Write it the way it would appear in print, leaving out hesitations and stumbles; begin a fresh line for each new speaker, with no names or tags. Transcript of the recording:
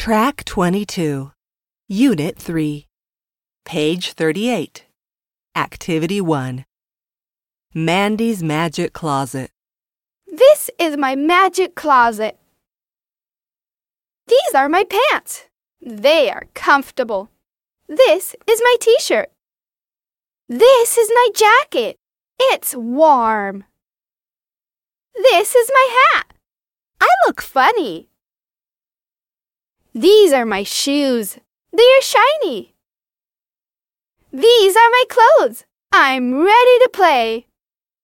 Track 22, Unit 3, Page 38, Activity 1. Mandy's Magic Closet.
This is my magic closet. These are my pants. They are comfortable. This is my t-shirt. This is my jacket. It's warm. This is my hat. I look funny. These are my shoes. They are shiny. These are my clothes. I'm ready to play.